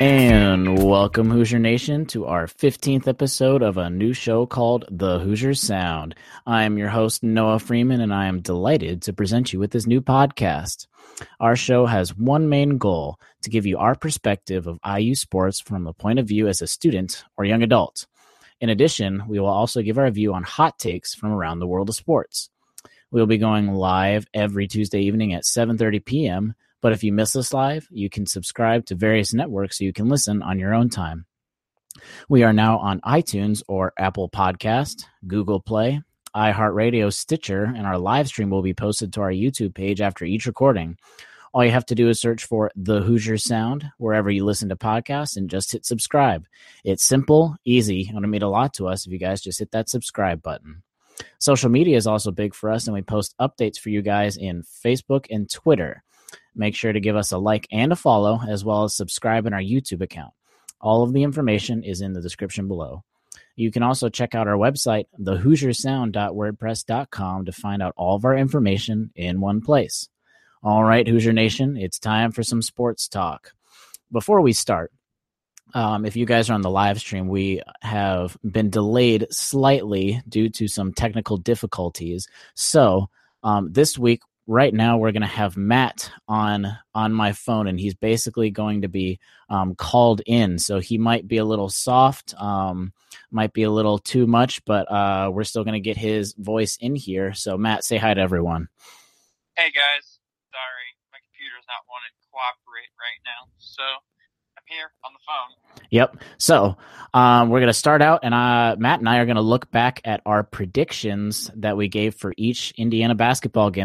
And welcome, Hoosier Nation, to our 15th episode of a new show called The Hoosier Sound. I am your host, Noah Freeman, and I am delighted to present you with this new podcast. Our show has one main goal: to give you our perspective of IU sports from the point of view as a student or young adult. In addition, we will also give our view on hot takes from around the world of sports. We'll be going live every Tuesday evening at 7:30 p.m., but if you miss us live, you can subscribe to various networks so you can listen on your own time. We are now on iTunes or Apple Podcast, Google Play, iHeartRadio, Stitcher, and our live stream will be posted to our YouTube page after each recording. All you have to do is search for The Hoosier Sound wherever you listen to podcasts and just hit subscribe. It's simple, easy, and it'll mean a lot to us if you guys just hit that subscribe button. Social media is also big for us, and we post updates for you guys in Facebook and Twitter. Make sure to give us a like and a follow, as well as subscribe in our YouTube account. All of the information is in the description below. You can also check out our website, thehoosiersound.wordpress.com, to find out all of our information in one place. All right, Hoosier Nation, it's time for some sports talk. Before we start, if you guys are on the live stream, we have been delayed slightly due to some technical difficulties. So this week, right now, we're going to have Matt on my phone, and he's basically going to be called in. So he might be a little soft, might be a little too much, but we're still going to get his voice in here. So Matt, say hi to everyone. Hey guys, sorry, my computer's not wanting to cooperate right now, so I'm here on the phone. Yep. So we're going to start out, and Matt and I are going to look back at our predictions that we gave for each Indiana basketball game.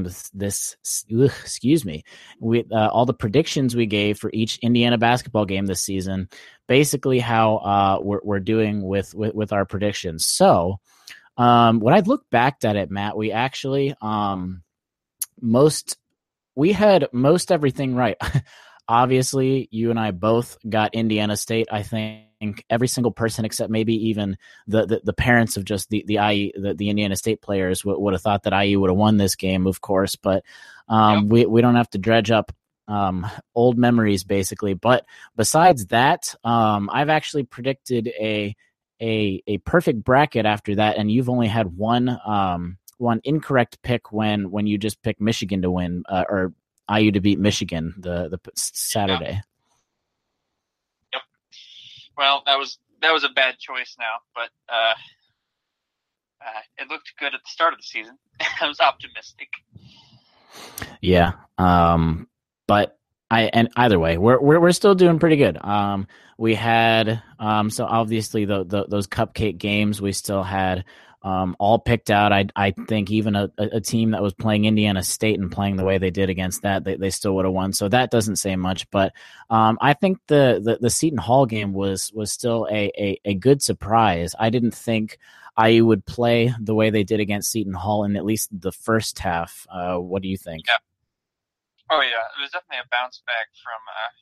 All the predictions we gave for each Indiana basketball game this season. Basically, how we're doing with our predictions. So when I look back at it, Matt, we actually we had most everything right. Obviously, you and I both got Indiana State. I think every single person, except maybe even the parents of just the Indiana State players, would have thought that IU would have won this game, of course. But we don't have to dredge up old memories, basically. But besides that, I've actually predicted a perfect bracket after that, and you've only had one incorrect pick when you just picked Michigan to win, or IU to beat Michigan the Saturday. Yep. Well, that was a bad choice now, but it looked good at the start of the season. I was optimistic. Yeah. But either way, we're still doing pretty good. We had so obviously those cupcake games we still had all picked out. I think even a team that was playing Indiana State and playing the way they did against that, they still would have won. So that doesn't say much. But I think the Seton Hall game was still a good surprise. I didn't think IU would play the way they did against Seton Hall in at least the first half. What do you think? Yeah. Oh, yeah. It was definitely a bounce back from,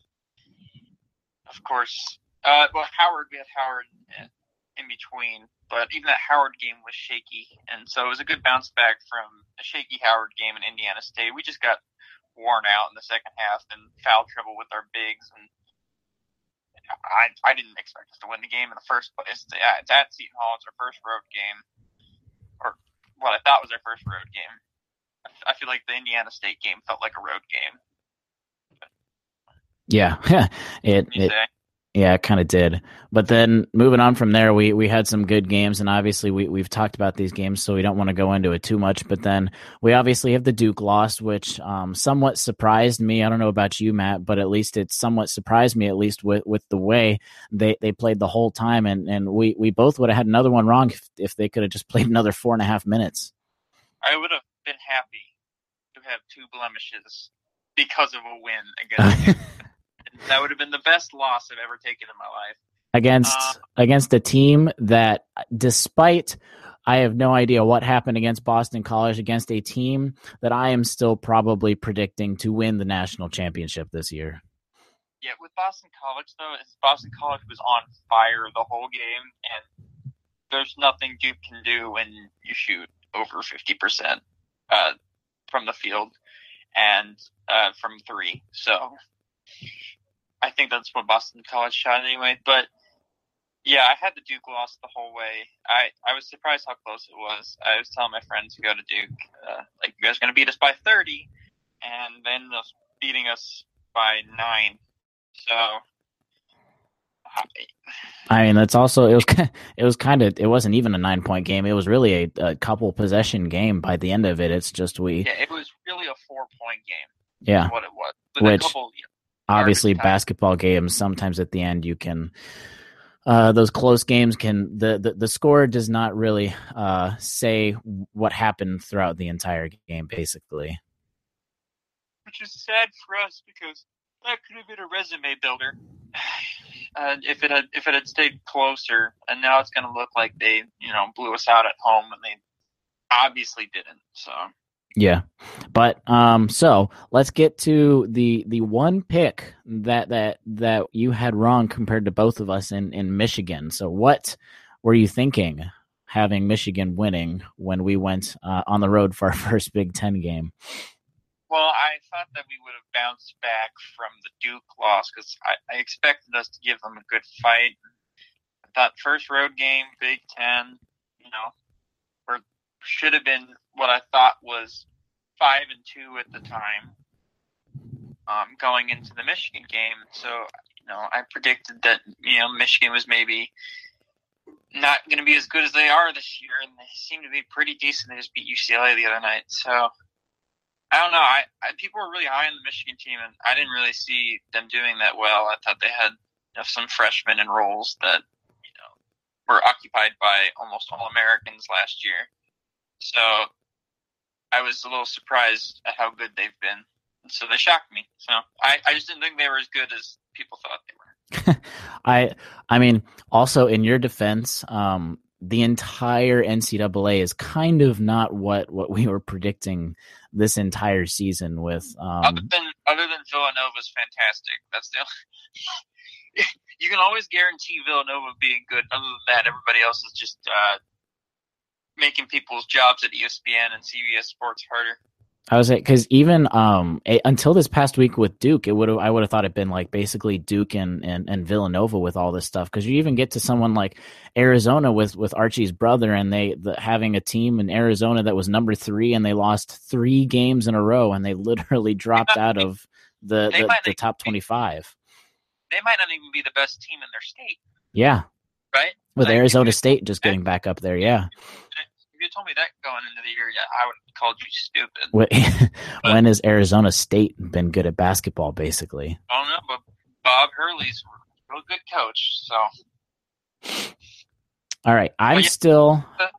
of course, we had Howard in between, but even that Howard game was shaky, and so it was a good bounce back from a shaky Howard game in Indiana State. We just got worn out in the second half and foul trouble with our bigs, and I didn't expect us to win the game in the first place. It's at Seton Hall. It's our first road game, or what I thought was our first road game. I feel like the Indiana State game felt like a road game. Yeah, it kind of did. But then moving on from there, we had some good games, and obviously we've talked about these games, so we don't want to go into it too much. But then we obviously have the Duke loss, which somewhat surprised me. I don't know about you, Matt, but at least it somewhat surprised me, at least with the way they played the whole time. And we both would have had another one wrong if they could have just played another 4.5 minutes. I would have been happy to have 2 blemishes because of a win against Duke. That would have been the best loss I've ever taken in my life. Against a team that, despite I have no idea what happened against Boston College, against a team that I am still probably predicting to win the national championship this year. Yeah, with Boston College, though, Boston College was on fire the whole game, and there's nothing Duke can do when you shoot over 50% from the field and from 3. So I think that's what Boston College shot anyway. But yeah, I had the Duke loss the whole way. I was surprised how close it was. I was telling my friends who go to Duke, like, you guys are going to beat us by 30, and then beating us by 9. So, I mean, that's also it wasn't even a 9-point game. It was really a couple possession game by the end of it. It's just it was really a 4-point game. Yeah, is what it was. Which obviously basketball games sometimes at the end you can. Those close games can the score does not really say what happened throughout the entire game, basically. Which is sad for us because that could have been a resume builder if it had stayed closer. And now it's going to look like they blew us out at home, and they obviously didn't. So. Yeah, but so let's get to the one pick that you had wrong compared to both of us in Michigan. So what were you thinking, having Michigan winning when we went on the road for our first Big Ten game? Well, I thought that we would have bounced back from the Duke loss because I expected us to give them a good fight. I thought first road game, Big Ten, should have been what I thought was 5-2 at the time, going into the Michigan game. So, I predicted that, Michigan was maybe not going to be as good as they are this year, and they seem to be pretty decent. They just beat UCLA the other night. So, I don't know. I people were really high on the Michigan team, and I didn't really see them doing that well. I thought they had some freshmen in roles that, were occupied by almost all Americans last year. So I was a little surprised at how good they've been. So they shocked me. So I just didn't think they were as good as people thought they were. I mean, also in your defense, the entire NCAA is kind of not what we were predicting this entire season with. Other than Villanova's fantastic. That's the only. You can always guarantee Villanova being good. Other than that, everybody else is just making people's jobs at ESPN and CBS Sports harder. I was because even until this past week with Duke, I would have thought it'd been like basically Duke and Villanova with all this stuff, because you even get to someone like Arizona with Archie's brother, and having a team in Arizona that was number 3, and they lost 3 games in a row, and they literally dropped out of the top 25. They might not even be the best team in their state. Yeah. Right? With Arizona State just getting back up there, yeah. If you told me that going into the year, I would have called you stupid. When has Arizona State been good at basketball, basically? I don't know, but Bob Hurley's a real good coach, so. All right, I'm still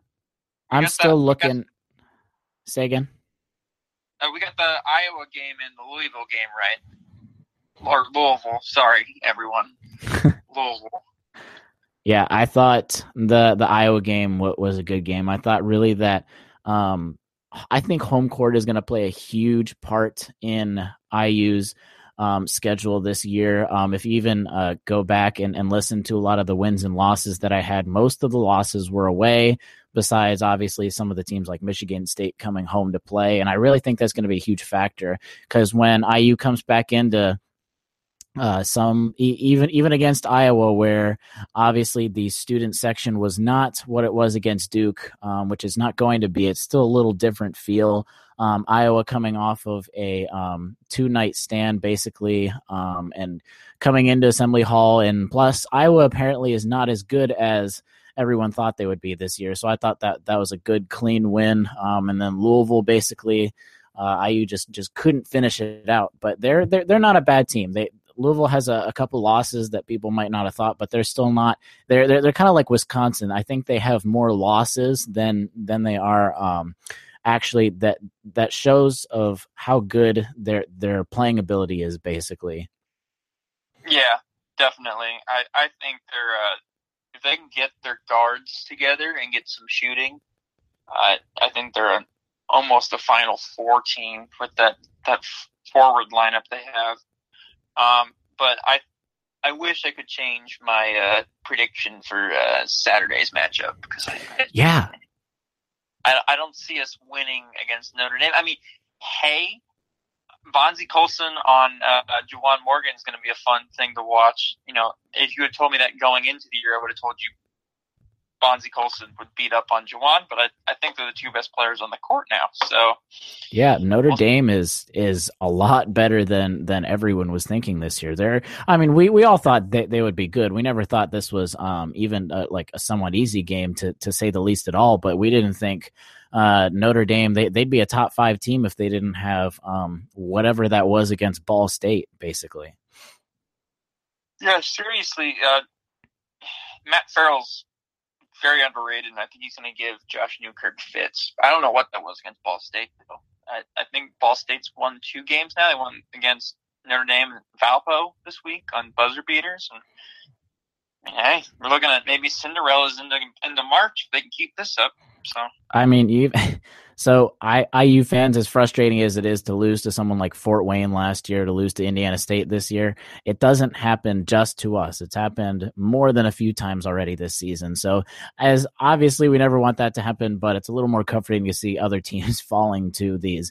looking. Say again? We got the Iowa game and the Louisville game, right? Or Louisville, sorry, everyone. Louisville. Yeah, I thought the Iowa game was a good game. I thought really that I think home court is going to play a huge part in IU's schedule this year. If you even go back and listen to a lot of the wins and losses that I had, most of the losses were away, besides obviously some of the teams like Michigan State coming home to play. And I really think that's going to be a huge factor, because when IU comes back into even against Iowa, where obviously the student section was not what it was against Duke, which is not going to be. It's still a little different feel. Iowa coming off of a 2-night stand, basically, and coming into Assembly Hall. And plus, Iowa apparently is not as good as everyone thought they would be this year. So I thought that was a good, clean win. And then Louisville, basically, IU just couldn't finish it out. But they're not a bad team. Louisville has a couple losses that people might not have thought, but they're still not. They're kind of like Wisconsin. I think they have more losses than they are actually. That shows of how good their playing ability is, basically. Yeah, definitely. I think if they can get their guards together and get some shooting, I think they're almost a Final Four team with that forward lineup they have. But I wish I could change my prediction for Saturday's matchup, because I don't see us winning against Notre Dame. I mean, hey, Bonzie Colson on Juwan Morgan is going to be a fun thing to watch. If you had told me that going into the year, I would have told you Bonzie Colson would beat up on Juwan, but I think they're the two best players on the court now. So, yeah, Notre Dame is a lot better than everyone was thinking this year. We all thought they would be good. We never thought this was even like a somewhat easy game to say the least at all. But we didn't think Notre Dame they'd be a top 5 team if they didn't have whatever that was against Ball State, basically. Yeah, seriously, Matt Farrell's very underrated, and I think he's going to give Josh Newkirk fits. I don't know what that was against Ball State, though. I think Ball State's won 2 games now. They won against Notre Dame and Valpo this week on buzzer beaters. And hey, we're looking at maybe Cinderella's into March if they can keep this up. So IU fans, as frustrating as it is to lose to someone like Fort Wayne last year, to lose to Indiana State this year, it doesn't happen just to us. It's happened more than a few times already this season. So as obviously we never want that to happen, but it's a little more comforting to see other teams falling to these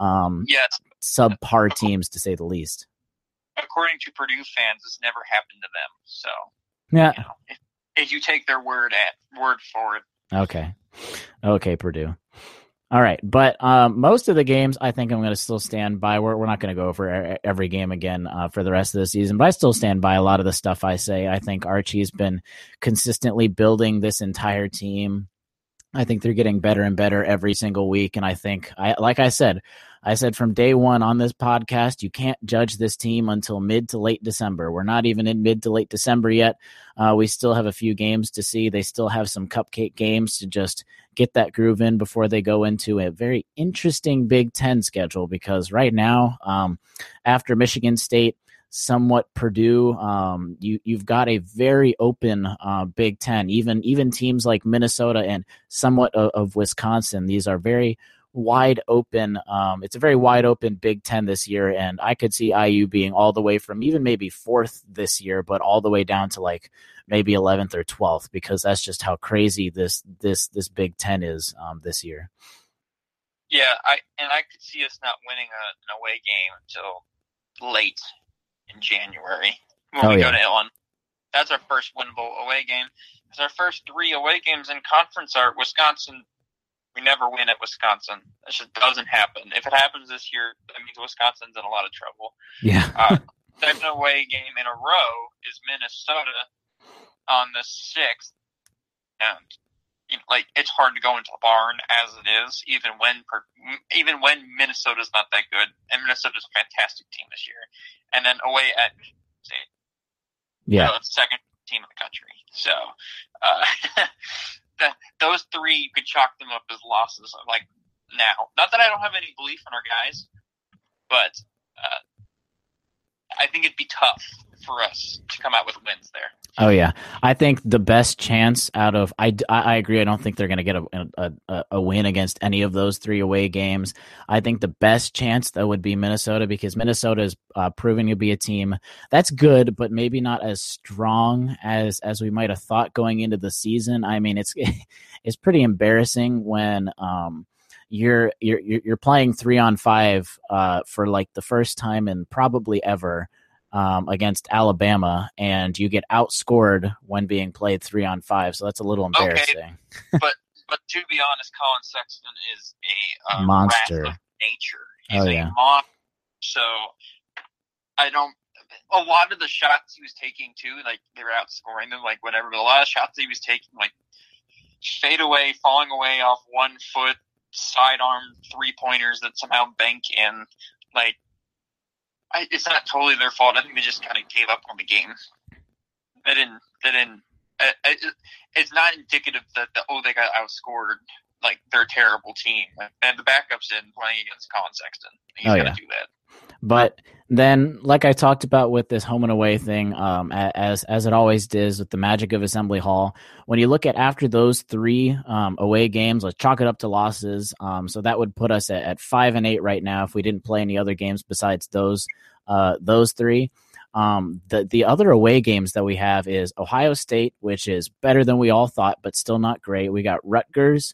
subpar teams, to say the least. According to Purdue fans, it's never happened to them. So yeah, if you take their word for it. Okay, Purdue. All right, but most of the games, I think I'm going to still stand by. We're not going to go over every game again for the rest of the season, but I still stand by a lot of the stuff I say. I think Archie's been consistently building this entire team. I think they're getting better and better every single week, and I think, like I said from day one on this podcast, you can't judge this team until mid to late December. We're not even in mid to late December yet. We still have a few games to see. They still have some cupcake games to just get that groove in before they go into a very interesting Big Ten schedule, because right now, after Michigan State, somewhat Purdue, you've got a very open Big Ten. Even teams like Minnesota and somewhat of Wisconsin, these are very wide open. It's a very wide open Big Ten this year, and I could see IU being all the way from even maybe 4th this year, but all the way down to like maybe 11th or 12th, because that's just how crazy this Big Ten is this year. Yeah, I could see us not winning an away game until late in January when we go to Illinois. That's our first winnable away game. Because our first 3 away games in conference are Wisconsin. We never win at Wisconsin. That just doesn't happen. If it happens this year, that means Wisconsin's in a lot of trouble. Yeah. Second away game in a row is Minnesota on the 6th. And it's hard to go into the barn as it is, even when Minnesota's not that good. And Minnesota's a fantastic team this year. And then away at Michigan State. Yeah. So it's the 2nd team in the country. So those 3, you could chalk them up as losses now. Not that I don't have any belief in our guys, but I think it'd be tough for us to come out with wins there. Oh yeah, I think the best chance out of I agree. I don't think they're going to get a win against any of those 3 away games. I think the best chance though would be Minnesota, because Minnesota is proving to be a team that's good, but maybe not as strong as we might have thought going into the season. I mean, it's pretty embarrassing when you're playing 3-on-5 for like the first time in probably ever. Against Alabama, and you get outscored when being played 3-on-5, so that's a little embarrassing. Okay. but to be honest, Colin Sexton is a monster wrath of nature. He's a monster. So a lot of the shots he was taking too, like they were outscoring them, like whatever. But a lot of shots he was taking, like fade away, falling away off 1 foot, sidearm 3-pointers that somehow bank in, like. It's not totally their fault. I think they just kind of gave up on the game. They didn't. It's not indicative that they got outscored. Like they're a terrible team. And the backups in playing against Colin Sexton. He's gonna do that. But then, like I talked about with this home and away thing, as it always does with the magic of Assembly Hall, when you look at after those 3 away games, let's chalk it up to losses. So that would put us at 5-8 right now if we didn't play any other games besides those 3. The other away games that we have is Ohio State, which is better than we all thought, but still not great. We got Rutgers,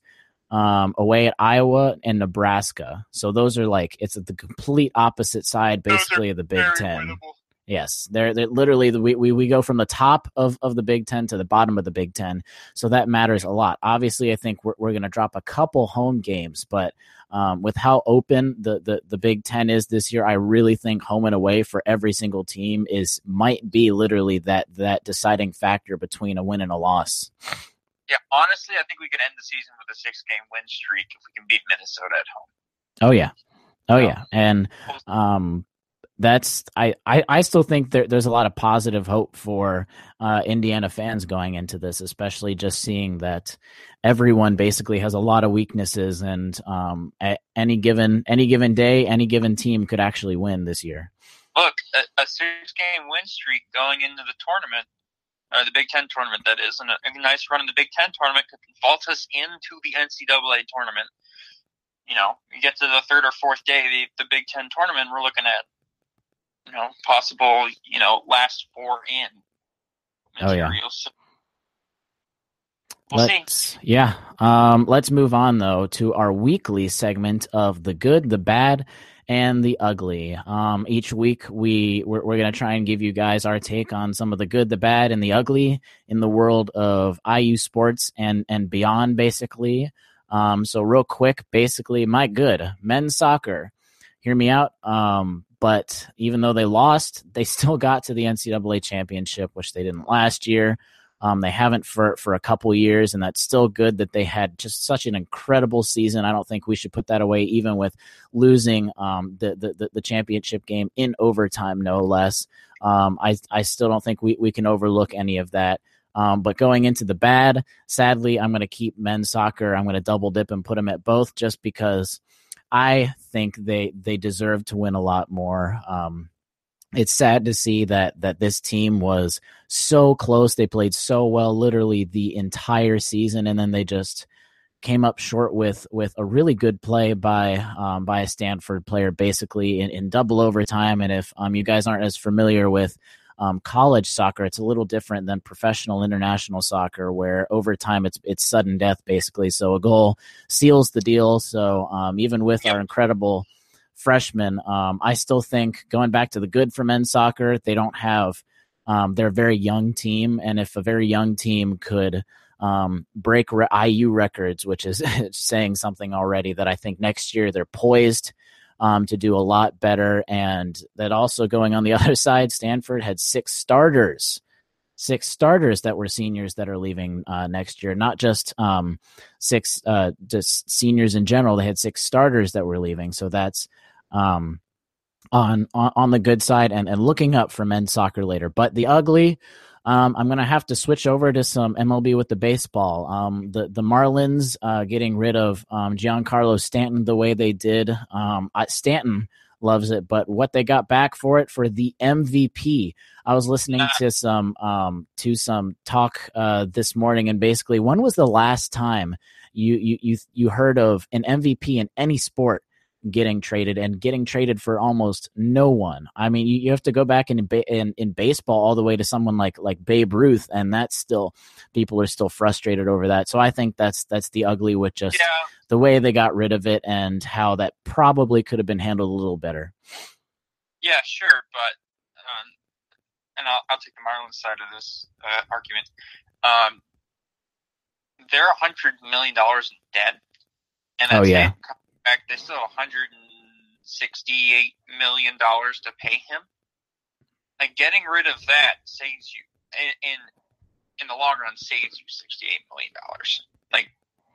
away at Iowa and Nebraska. So those are like, it's at the complete opposite side, basically, of the Big Ten. Winnable. Yes, they're literally we go from the top of the Big Ten to the bottom of the Big Ten, so that matters a lot. Obviously, I think we're going to drop a couple home games, but with how open the Big Ten is this year, I really think home and away for every single team might be literally that deciding factor between a win and a loss. Yeah, honestly, I think we could end the season with a 6-game win streak if we can beat Minnesota at home. Oh yeah, and that's I still think there's a lot of positive hope for Indiana fans going into this, especially just seeing that everyone basically has a lot of weaknesses, and at any given day, any given team could actually win this year. Look, a 6-game win streak going into the tournament, or the Big Ten tournament, that is, and a nice run in the Big Ten tournament could vault us into the NCAA tournament. You know, you get to the third or fourth day, the Big Ten tournament, we're looking at, possible, last 4 in materials. Oh, yeah. We'll see. Yeah. Let's move on, though, to our weekly segment of the good, the bad, and the ugly. Each week, we're going to try and give you guys our take on some of the good, the bad, and the ugly in the world of IU sports and beyond, basically. So real quick, basically, my good, men's soccer. Hear me out. But even though they lost, they still got to the NCAA championship, which they didn't last year. They haven't for a couple years, and that's still good that they had just such an incredible season. I don't think we should put that away, even with losing the championship game in overtime, no less. I still don't think we can overlook any of that. But going into the bad, sadly, I'm going to keep men's soccer. I'm going to double dip and put them at both just because I think they deserve to win a lot more. It's sad to see that this team was so close. They played so well literally the entire season, and then they just came up short with a really good play by a Stanford player, basically in double overtime. And if you guys aren't as familiar with college soccer, it's a little different than professional international soccer, where overtime it's sudden death, basically. So a goal seals the deal. So even with our incredible freshmen, I still think, going back to the good for men's soccer, they don't have they're a very young team, and if a very young team could break IU records, which is saying something already, that I think next year they're poised to do a lot better. And that also, going on the other side, Stanford had 6 starters that were seniors that are leaving next year, not just 6 just seniors in general. They had 6 starters that were leaving. So that's on the good side, and looking up for men's soccer later. But the ugly, I'm going to have to switch over to some MLB with the baseball. The Marlins getting rid of Giancarlo Stanton the way they did. Stanton loves it, but what they got back for it, for the MVP. I was listening to some talk this morning, and basically, when was the last time you heard of an MVP in any sport getting traded for almost no one? I mean, you have to go back in baseball all the way to someone like Babe Ruth, and that's still, people are still frustrated over that. So I think that's the ugly, with just the way they got rid of it and how that probably could have been handled a little better. Yeah, sure, but and I'll take the Marlins side of this argument. They're $100 million in debt, and that's fact, they still have $168 million to pay him. Like, getting rid of that saves you, in the long run, saves you $68 million. Like,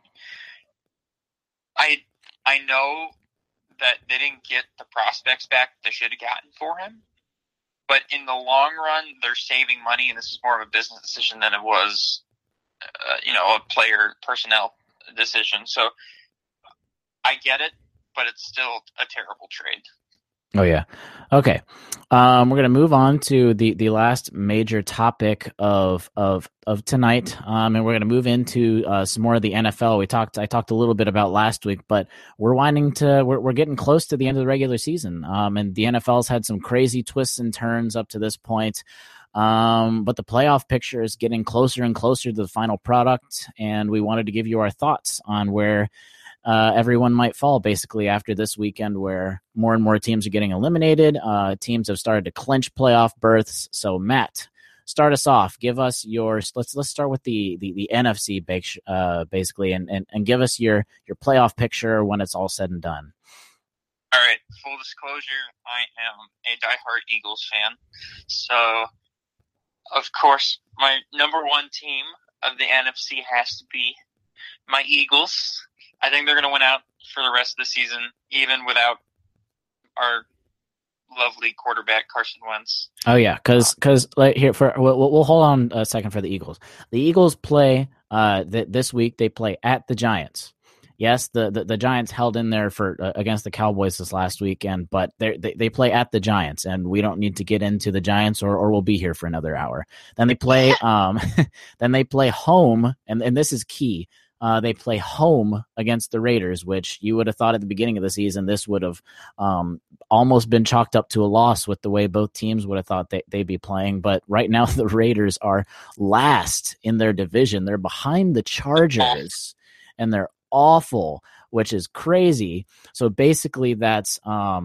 I know that they didn't get the prospects back they should have gotten for him, but in the long run, they're saving money, and this is more of a business decision than it was, a player personnel decision. So I get it, but it's still a terrible trade. Oh, yeah. Okay. We're going to move on to the last major topic of tonight, and we're going to move into some more of the NFL. I talked a little bit about last week, but we're getting close to the end of the regular season, and the NFL's had some crazy twists and turns up to this point. But the playoff picture is getting closer and closer to the final product, and we wanted to give you our thoughts on where everyone might fall basically after this weekend, where more and more teams are getting eliminated. Teams have started to clinch playoff berths. So Matt, start us off. Give us your let's start with the NFC basically, and give us your playoff picture when it's all said and done. All right. Full disclosure, I am a diehard Eagles fan. So, of course, my number one team of the NFC has to be my Eagles. I think they're going to win out for the rest of the season, even without our lovely quarterback Carson Wentz. Oh yeah, because like here we'll hold on a second for the Eagles. The Eagles play this week. They play at the Giants. Yes, the Giants held in there for against the Cowboys this last weekend, but they play at the Giants, and we don't need to get into the Giants, or we'll be here for another hour. Then they play then they play home, and this is key. They play home against the Raiders, which you would have thought at the beginning of the season this would have almost been chalked up to a loss with the way both teams would have thought they'd be playing. But right now the Raiders are last in their division. They're behind the Chargers, and they're awful, which is crazy. So basically that's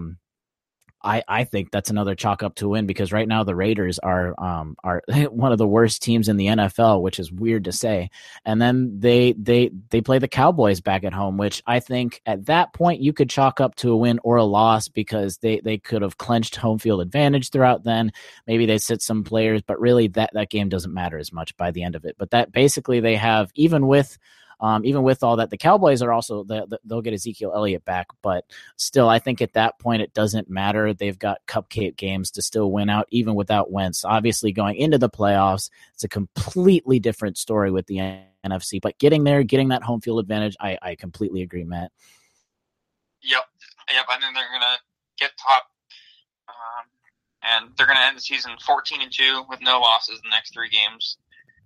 I think that's another chalk up to win, because right now the Raiders are one of the worst teams in the NFL, which is weird to say. And then they play the Cowboys back at home, which I think at that point you could chalk up to a win or a loss, because they could have clinched home field advantage throughout then. Maybe they sit some players, but really that game doesn't matter as much by the end of it. But that basically they have, even with all that, the Cowboys are also they'll get Ezekiel Elliott back, but still, I think at that point it doesn't matter. They've got cupcake games to still win out, even without Wentz. Obviously, going into the playoffs, it's a completely different story with the NFC. But getting there, getting that home field advantage, I completely agree, Matt. Yep. I think they're gonna get top, and they're gonna end the season 14-2 with no losses in the next 3 games.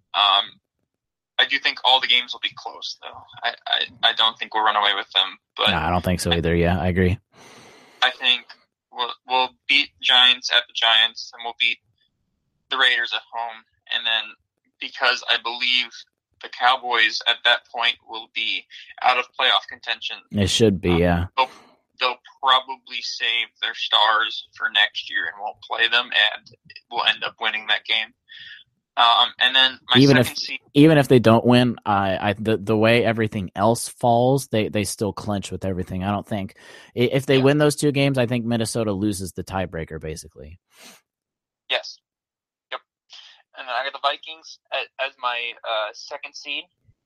I do think all the games will be close, though. I don't think we'll run away with them. But no, I don't think so either. Yeah, I agree. I think we'll beat Giants at the Giants, and we'll beat the Raiders at home. And then, because I believe the Cowboys at that point will be out of playoff contention. It should be, yeah. They'll probably save their stars for next year and won't play them, and we'll end up winning that game. And then even if they don't win, the way everything else falls, they still clinch with everything. I don't think if they win those 2 games, I think Minnesota loses the tiebreaker basically. Yes. Yep. And then I got the Vikings as my second seed,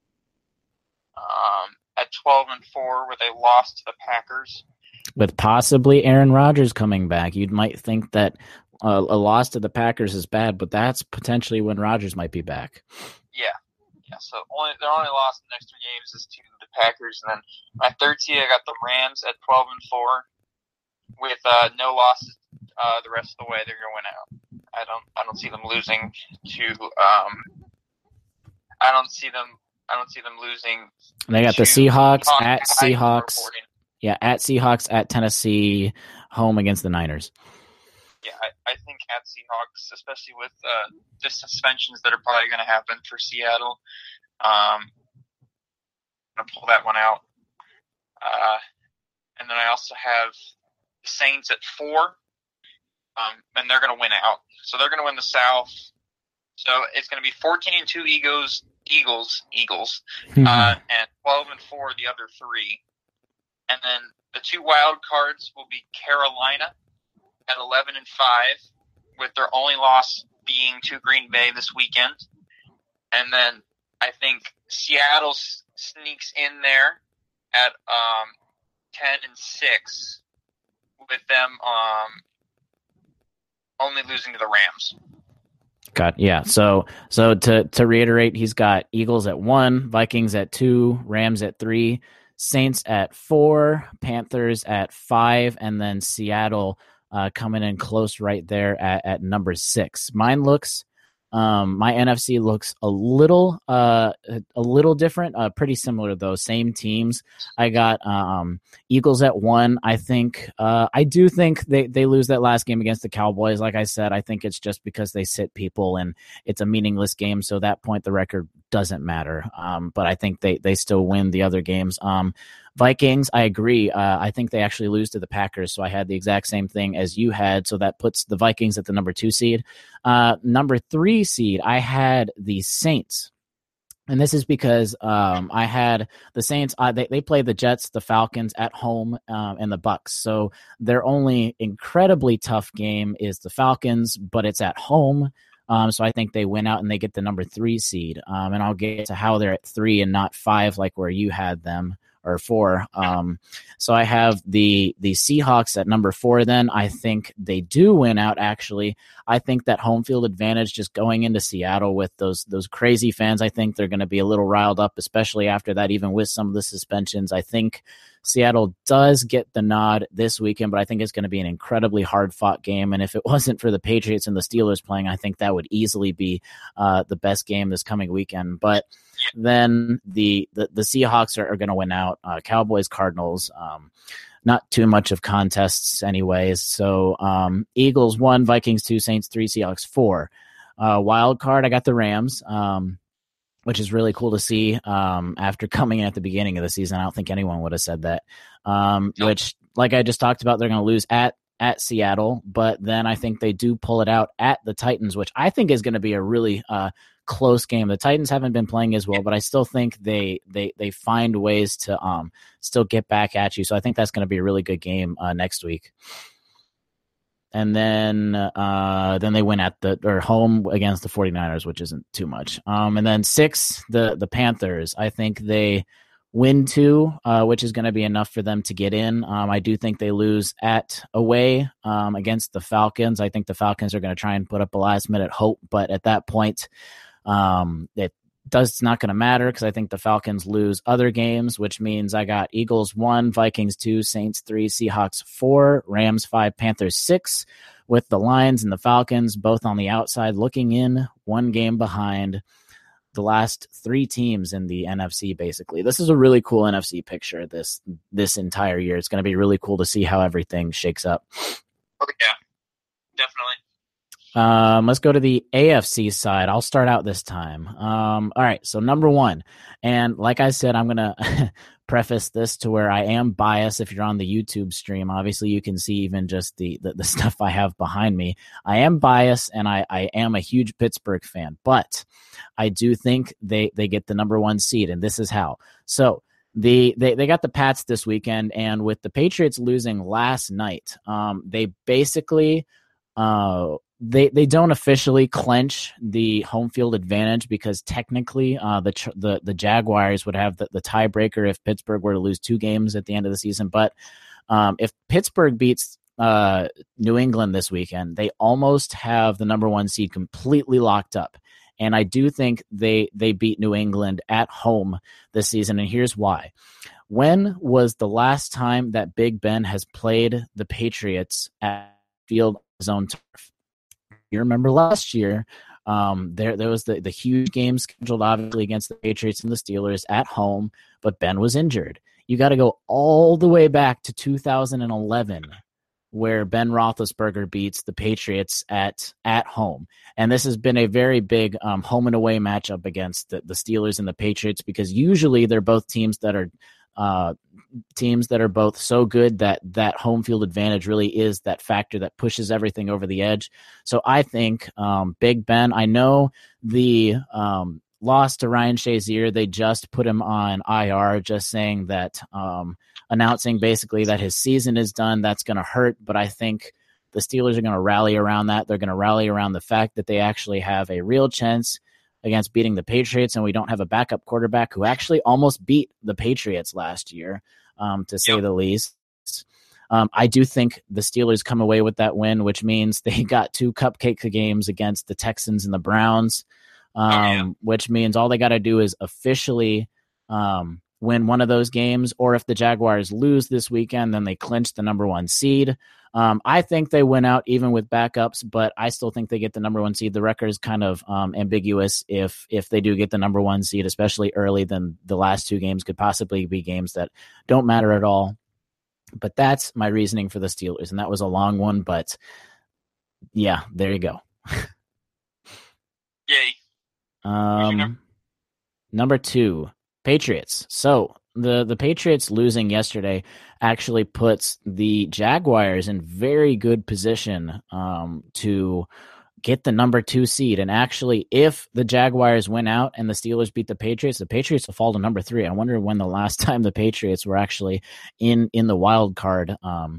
at 12-4, where they lost to the Packers. With possibly Aaron Rodgers coming back, you might think that a loss to the Packers is bad, but that's potentially when Rodgers might be back. Yeah. So their only loss in the next 3 games is to the Packers, and then my third seed I got the Rams at 12-4, with no losses the rest of the way. They're going to win out. I don't see them losing to. I don't see them losing. They got the Seahawks at Seahawks. Yeah, at Seahawks, at Tennessee, home against the Niners. Yeah, I think at Seahawks, especially with the suspensions that are probably going to happen for Seattle, I'm going to pull that one out. And then I also have the Saints at 4, and they're going to win out. So they're going to win the South. So it's going to be 14-2 Eagles, and 12-4 the other 3. And then the 2 wild cards will be Carolina at 11-5, with their only loss being to Green Bay this weekend. And then I think Seattle sneaks in there at 10-6, with them only losing to the Rams. Yeah. So to reiterate, he's got Eagles at 1, Vikings at 2, Rams at 3, Saints at 4, Panthers at 5, and then Seattle coming in close right there at number 6. Mine looks My NFC looks a little different, pretty similar though. Same teams. I got Eagles at 1. I think I do think they lose that last game against the Cowboys. Like I said, I think it's just because they sit people and it's a meaningless game. So at that point, the record doesn't matter. But I think they still win the other games. Vikings, I agree. I think they actually lose to the Packers, so I had the exact same thing as you had, so that puts the Vikings at the number 2 seed. Number 3 seed, I had the Saints. And this is because I had the Saints. They play the Jets, the Falcons at home, and the Bucks. So their only incredibly tough game is the Falcons, but it's at home. So I think they win out and they get the number 3 seed. And I'll get to how they're at 3 and not 5 like where you had them. Or 4. So I have the Seahawks at number 4 then. I think they do win out, actually. I think that home field advantage just going into Seattle with those crazy fans, I think they're going to be a little riled up, especially after that, even with some of the suspensions. I think Seattle does get the nod this weekend, but I think it's going to be an incredibly hard-fought game. And if it wasn't for the Patriots and the Steelers playing, I think that would easily be the best game this coming weekend. But then the Seahawks are going to win out. Cowboys, Cardinals, not too much of contests anyways. So Eagles 1, Vikings 2, Saints 3, Seahawks 4. Wild card, I got the Rams, which is really cool to see after coming in at the beginning of the season. I don't think anyone would have said that, which, like I just talked about, they're going to lose at Seattle, but then I think they do pull it out at the Titans, which I think is going to be a really close game. The Titans haven't been playing as well, but I still think they find ways to still get back at you. So I think that's going to be a really good game next week. And then they win at home against the 49ers, which isn't too much. And then 6, the Panthers. I think they win 2, which is going to be enough for them to get in. I do think they lose away against the Falcons. I think the Falcons are going to try and put up a last-minute hope, but at that point, it's not going to matter because I think the Falcons lose other games, which means I got Eagles 1, Vikings 2, Saints 3, Seahawks 4, Rams 5, Panthers 6, with the Lions and the Falcons both on the outside looking in, 1 game behind the last 3 teams in the NFC, basically. This is a really cool NFC picture this entire year. It's going to be really cool to see how everything shakes up. Oh, yeah, definitely. Let's go to the AFC side. I'll start out this time. All right, so number 1. And like I said, I'm going to preface this to where I am biased. If you're on the YouTube stream, obviously you can see even just the stuff I have behind me. I am biased, and I am a huge Pittsburgh fan, but I do think they get the number 1 seed, and this is how. So they got the Pats this weekend, and with the Patriots losing last night, they basically they don't officially clinch the home field advantage because technically the Jaguars would have the tiebreaker if Pittsburgh were to lose 2 games at the end of the season. But if Pittsburgh beats New England this weekend, they almost have the number 1 seed completely locked up. And I do think they beat New England at home this season, and here's why. When was the last time that Big Ben has played the Patriots at field his own turf? You remember last year, there was the huge game scheduled, obviously, against the Patriots and the Steelers at home, but Ben was injured. You got to go all the way back to 2011, where Ben Roethlisberger beats the Patriots at home. And this has been a very big home and away matchup against the Steelers and the Patriots, because usually they're both teams that are both so good that home field advantage really is that factor that pushes everything over the edge. So I think Big Ben, I know the loss to Ryan Shazier, they just put him on IR, just saying that, announcing basically that his season is done. That's going to hurt, but I think the Steelers are going to rally around that. They're going to rally around the fact that they actually have a real chance against beating the Patriots, and we don't have a backup quarterback who actually almost beat the Patriots last year, to say the least. I do think the Steelers come away with that win, which means they got 2 cupcake games against the Texans and the Browns, which means all they got to do is officially win one of those games, or if the Jaguars lose this weekend, then they clinch the number 1 seed. I think they win out even with backups, but I still think they get the number 1 seed. The record is kind of ambiguous if they do get the number 1 seed, especially early. Then the last 2 games could possibly be games that don't matter at all. But that's my reasoning for the Steelers, and that was a long one, but yeah, there you go. Yay. Number 2, Patriots. So the Patriots losing yesterday actually puts the Jaguars in very good position to get the number 2 seed. And actually, if the Jaguars win out and the Steelers beat the Patriots will fall to number 3. I wonder when the last time the Patriots were actually in the wild card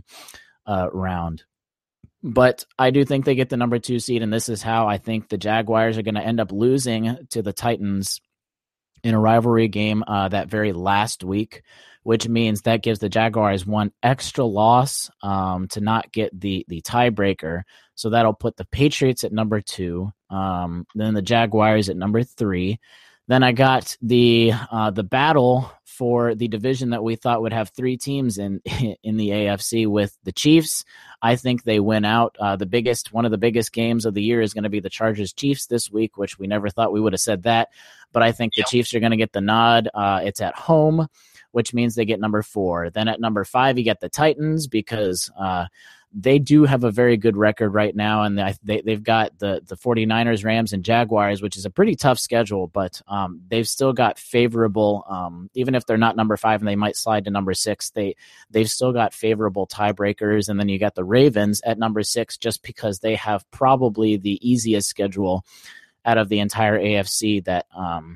round. But I do think they get the number 2 seed, and this is how I think the Jaguars are going to end up losing to the Titans in a rivalry game that very last week, which means that gives the Jaguars one extra loss to not get the tiebreaker. So that'll put the Patriots at number 2, then the Jaguars at number 3. Then I got the battle for the division that we thought would have 3 teams in the AFC with the Chiefs. I think they win out. One of the biggest games of the year is going to be the Chargers-Chiefs this week, which we never thought we would have said that. But I think the Chiefs are going to get the nod. It's at home, which means they get number 4. Then at number 5, you get the Titans because they do have a very good record right now, and they've got the 49ers, Rams, and Jaguars, which is a pretty tough schedule, but they've still got favorable, even if they're not number 5 and they might slide to number 6, they've still got favorable tiebreakers. And then you got the Ravens at number 6 just because they have probably the easiest schedule out of the entire AFC that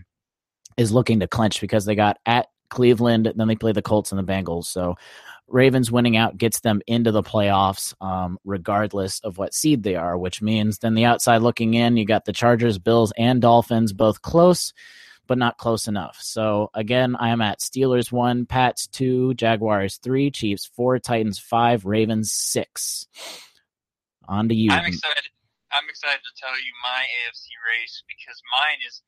is looking to clinch because they got at Cleveland, then they play the Colts and the Bengals. So Ravens winning out gets them into the playoffs regardless of what seed they are, which means then the outside looking in, you got the Chargers, Bills, and Dolphins both close, but not close enough. So again, I am at Steelers 1, Pats 2, Jaguars 3, Chiefs 4, Titans 5, Ravens 6. On to you. I'm excited to tell you my AFC race because mine is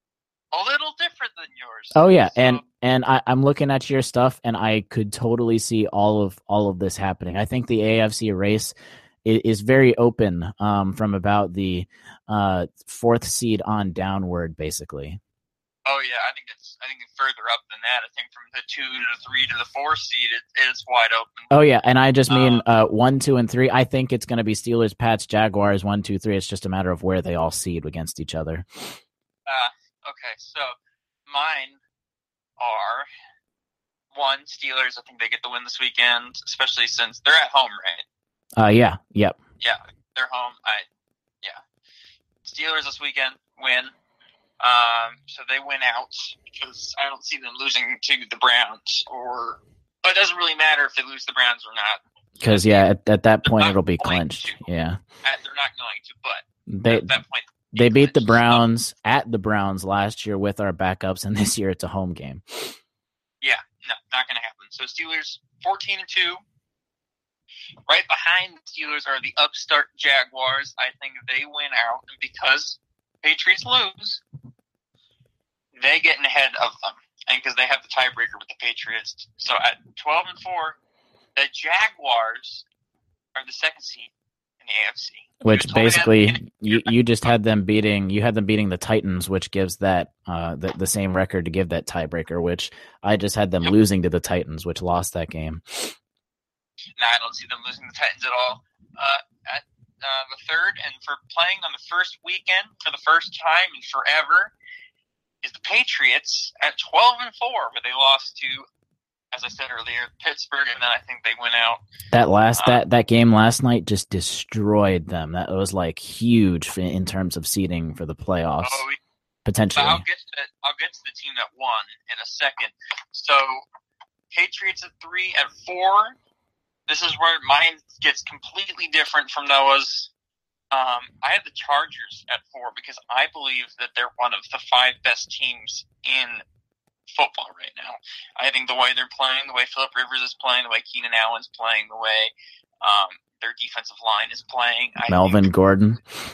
a little different than yours. Oh yeah, so, and I'm looking at your stuff, and I could totally see all of this happening. I think the AFC race is very open from about the 4th seed on downward, basically. Oh yeah, I think it's further up than that. I think from the 2 to the 3 to the 4 seed, it's wide open. Oh yeah, and I just mean 1, 2, and 3. I think it's going to be Steelers, Pats, Jaguars 1, 2, 3. It's just a matter of where they all seed against each other. Okay, so mine are 1, Steelers. I think they get the win this weekend, especially since they're at home, right? Yeah, yep. Yeah, they're home. Steelers this weekend win. So they win out because I don't see them losing to the Browns, but it doesn't really matter if they lose the Browns or not. Because at that point it'll be clinched. Yeah, they're not going to, but at that point. They beat the Browns at the Browns last year with our backups, and this year it's a home game. Yeah, no, not going to happen. So Steelers 14-2. Right behind the Steelers are the upstart Jaguars. I think they win out, and because Patriots lose, they get ahead of them, and because they have the tiebreaker with the Patriots. So at 12-4, the Jaguars are the 2nd seed in the AFC. Which basically you just had them beating the Titans, which gives that the same record to give that tiebreaker, which I just had them losing to the Titans, which lost that game. No, I don't see them losing the Titans at all. At the 3rd, and for playing on the first weekend for the first time in forever, is the Patriots at 12-4, but they lost to, as I said earlier, Pittsburgh, and then I think they went out. That game last night just destroyed them. That was like huge in terms of seeding for the playoffs. Potentially. I'll get to the team that won in a second. So Patriots at 3, at 4. This is where mine gets completely different from Noah's. I have the Chargers at 4 because I believe that they're one of the 5 best teams in football right now. I think the way they're playing, the way Phillip Rivers is playing, the way Keenan Allen's playing, the way their defensive line is playing. Melvin Gordon,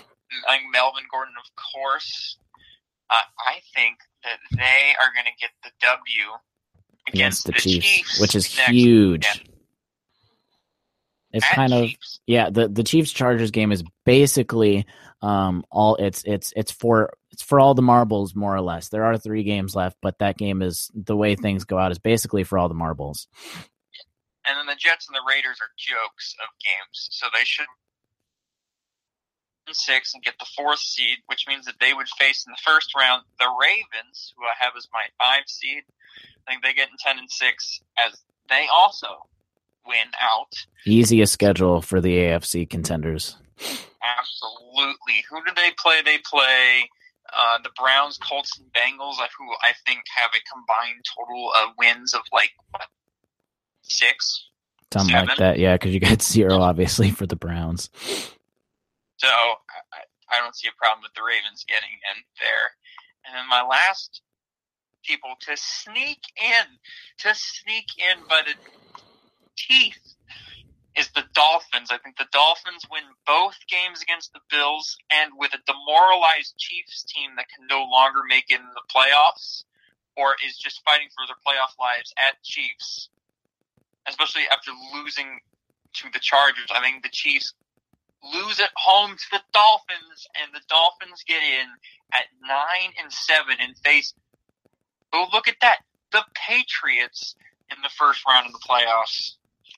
of course. I think that they are going to get the W against the Chiefs, which is huge. Weekend. It's At kind Chiefs. of the Chiefs Chargers game is basically all it's for all the marbles, more or less. There are 3 games left, but that game is, the way things go out, is basically for all the marbles. And then the Jets and the Raiders are jokes of games, so they should 6 and get the 4th seed, which means that they would face in the first round the Ravens, who I have as my 5 seed. I think they get in 10 and 6 as they also win out. Easiest schedule for the AFC contenders. Absolutely. Who do they play? They play the Browns, Colts, and Bengals, who I think have a combined total of wins of 6? Something 7? like that, yeah, because you got 0, obviously, for the Browns. So I don't see a problem with the Ravens getting in there. And then my last people to sneak in by the teeth is the Dolphins. I think the Dolphins win both games against the Bills, and with a demoralized Chiefs team that can no longer make it in the playoffs or is just fighting for their playoff lives at Chiefs, especially after losing to the Chargers. I think the Chiefs lose at home to the Dolphins, and the Dolphins get in at 9 and 7 and face, oh, look at that, the Patriots in the first round of the playoffs.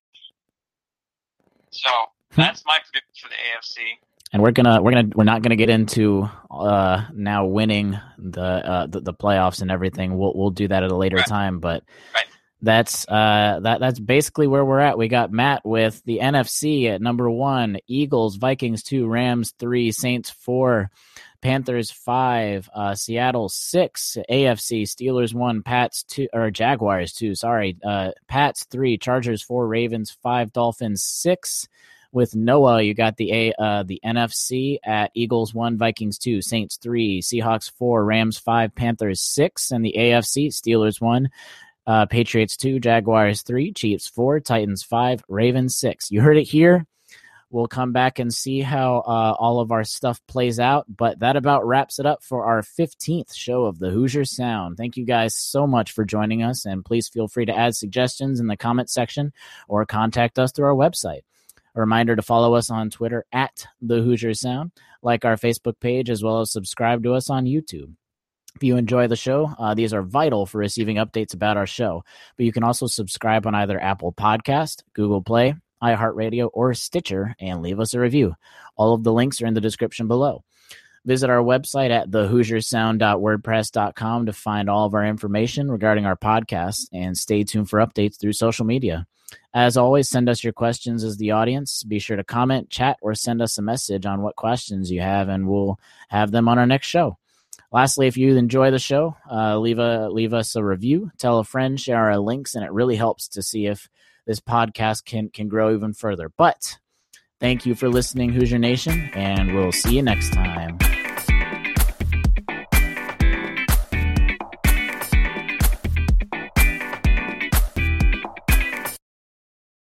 So that's my prediction for the AFC. And we're not gonna get into now winning the playoffs and everything. We'll do that at a later time, but that's basically where we're at. We got Matt with the NFC at number 1, Eagles, Vikings 2, Rams 3, Saints 4, Panthers 5, Seattle 6, AFC Steelers 1, Pats 2, or Jaguars 2. Sorry, Pats 3, Chargers 4, Ravens 5, Dolphins 6. With Noah, you got the NFC at Eagles 1, Vikings 2, Saints 3, Seahawks 4, Rams 5, Panthers 6, and the AFC Steelers 1. Patriots 2, Jaguars 3, Chiefs 4, Titans 5, Ravens 6. You heard it here. We'll come back and see how all of our stuff plays out, but that about wraps it up for our 15th show of the Hoosier Sound. Thank you guys so much for joining us, and please feel free to add suggestions in the comment section or contact us through our website. A reminder to follow us on Twitter at the Hoosier Sound, like our Facebook page, as well as subscribe to us on YouTube. If you enjoy the show, these are vital for receiving updates about our show. But you can also subscribe on either Apple Podcast, Google Play, iHeartRadio, or Stitcher, and leave us a review. All of the links are in the description below. Visit our website at thehoosiersound.wordpress.com to find all of our information regarding our podcast, and stay tuned for updates through social media. As always, send us your questions as the audience. Be sure to comment, chat, or send us a message on what questions you have, and we'll have them on our next show. Lastly, if you enjoy the show, leave us a review, tell a friend, share our links, and it really helps to see if this podcast can grow even further. But thank you for listening, Hoosier Nation, and we'll see you next time.